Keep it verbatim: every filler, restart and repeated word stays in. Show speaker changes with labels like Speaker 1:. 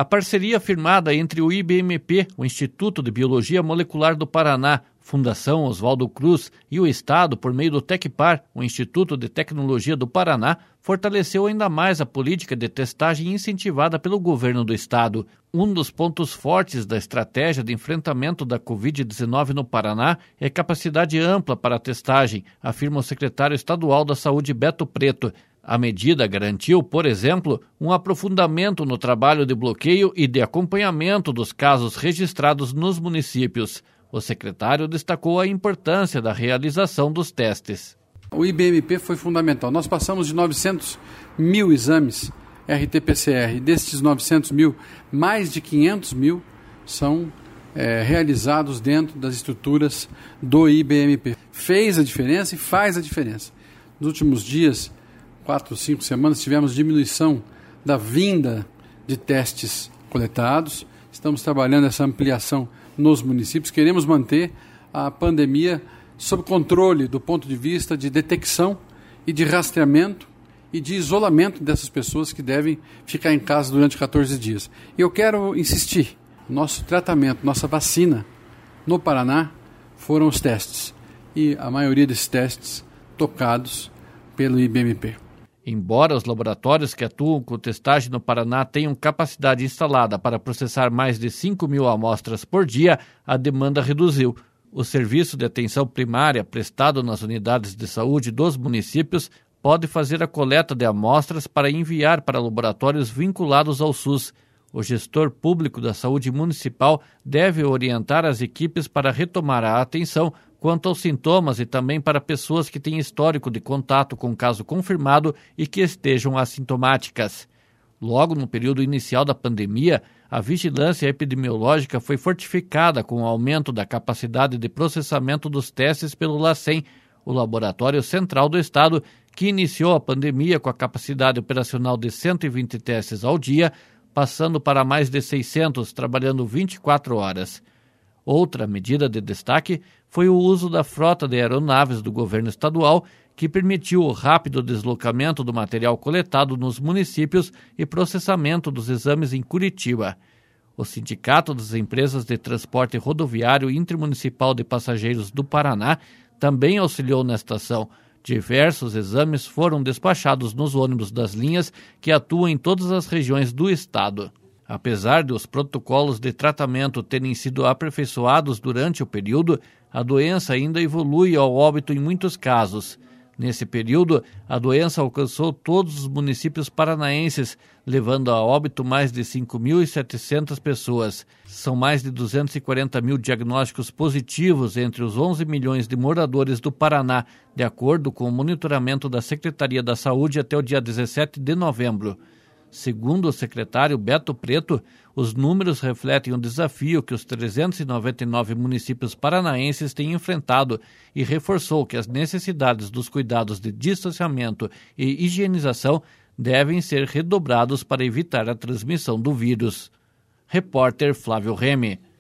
Speaker 1: A parceria firmada entre o I B M P, o Instituto de Biologia Molecular do Paraná, Fundação Oswaldo Cruz e o Estado, por meio do Tecpar, o Instituto de Tecnologia do Paraná, fortaleceu ainda mais a política de testagem incentivada pelo governo do Estado. Um dos pontos fortes da estratégia de enfrentamento da covid dezenove no Paraná é capacidade ampla para a testagem, afirma o secretário estadual da Saúde, Beto Preto. A medida garantiu, por exemplo, um aprofundamento no trabalho de bloqueio e de acompanhamento dos casos registrados nos municípios. O secretário destacou a importância da realização dos testes.
Speaker 2: O I B M P foi fundamental. Nós passamos de novecentos mil exames R T P C R. Destes novecentos mil, mais de quinhentos mil são é, realizados dentro das estruturas do I B M P. Fez a diferença e faz a diferença. Nos últimos dias, quatro, cinco semanas, tivemos diminuição da vinda de testes coletados. Estamos trabalhando essa ampliação nos municípios. Queremos manter a pandemia sob controle do ponto de vista de detecção e de rastreamento e de isolamento dessas pessoas que devem ficar em casa durante quatorze dias. E eu quero insistir, nosso tratamento, nossa vacina no Paraná foram os testes. E a maioria desses testes tocados pelo I B M P.
Speaker 1: Embora os laboratórios que atuam com testagem no Paraná tenham capacidade instalada para processar mais de cinco mil amostras por dia, a demanda reduziu. O serviço de atenção primária prestado nas unidades de saúde dos municípios pode fazer a coleta de amostras para enviar para laboratórios vinculados ao SUS. O gestor público da saúde municipal deve orientar as equipes para retomar a atenção quanto aos sintomas e também para pessoas que têm histórico de contato com caso confirmado e que estejam assintomáticas. Logo no período inicial da pandemia, a vigilância epidemiológica foi fortificada com o aumento da capacidade de processamento dos testes pelo LACEN, o Laboratório Central do Estado, que iniciou a pandemia com a capacidade operacional de cento e vinte testes ao dia, passando para mais de seiscentos, trabalhando vinte e quatro horas. Outra medida de destaque foi o uso da frota de aeronaves do governo estadual, que permitiu o rápido deslocamento do material coletado nos municípios e processamento dos exames em Curitiba. O Sindicato das Empresas de Transporte Rodoviário Intermunicipal de Passageiros do Paraná também auxiliou nesta ação. Diversos exames foram despachados nos ônibus das linhas que atuam em todas as regiões do estado. Apesar de os protocolos de tratamento terem sido aperfeiçoados durante o período, a doença ainda evolui ao óbito em muitos casos. Nesse período, a doença alcançou todos os municípios paranaenses, levando a óbito mais de cinco mil e setecentas pessoas. São mais de duzentos e quarenta mil diagnósticos positivos entre os onze milhões de moradores do Paraná, de acordo com o monitoramento da Secretaria da Saúde até o dia dezessete de novembro. Segundo o secretário Beto Preto, os números refletem o desafio que os trezentos e noventa e nove municípios paranaenses têm enfrentado e reforçou que as necessidades dos cuidados de distanciamento e higienização devem ser redobrados para evitar a transmissão do vírus. Repórter Flávio Reme.